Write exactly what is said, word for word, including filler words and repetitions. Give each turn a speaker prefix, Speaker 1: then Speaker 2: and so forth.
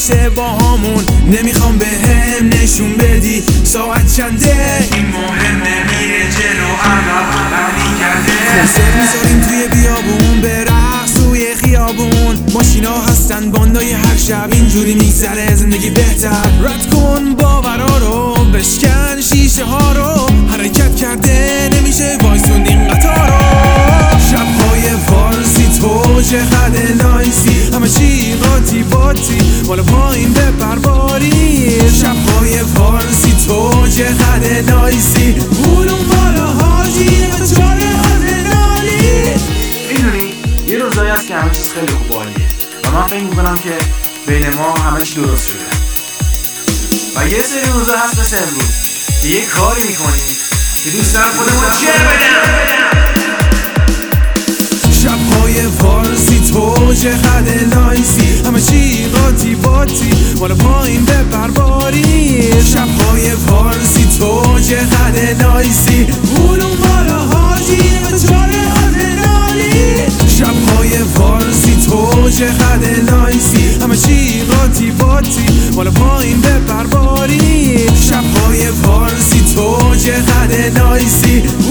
Speaker 1: میشه با همون. نمیخوام به هم نشون بدی ساعت چنده، این مهمه میره جلو عقب عقلی کرده. کنسرت میذاریم توی بیابون، به رقص توی خیابون. ماشینا هستن باندای هر شب، اینجوری میگذره زندگی بهتر. رد کن باورا رو، بشکن شیشه ها رو. حرکت کرده نمیشه وایسون این قطار رو. شبهای فارسی تو چقدر نایسی، همه چی قاطی باتی بالا پایین بپر باری. شبهای فارسی تو چقدر نایسی، اونون بالا حاجی همه چاره آدرنالی.
Speaker 2: میدونی یه روزایی هست که همه چیز خیلی خوب عالیه و من فکر میکنم که بین ما همه چی درست شده. و یه سری روزا هست مثل امروز که یه کاری میکنیم که دوست دارم خودمون جر بدم.
Speaker 1: شبهای فارسی تو چقدر نایسی، همه چی قاطی باتی بالا پایین بپر باری. شبهای فارسی تو چقدر نایسی، اونون بالا حاجی همه چاره آدرنالی. شبهای فارسی تو چقدر نایسی، همه چی قاطی باتی بالا پایین بپر باری. شبهای فارسی تو چقدر نایسی.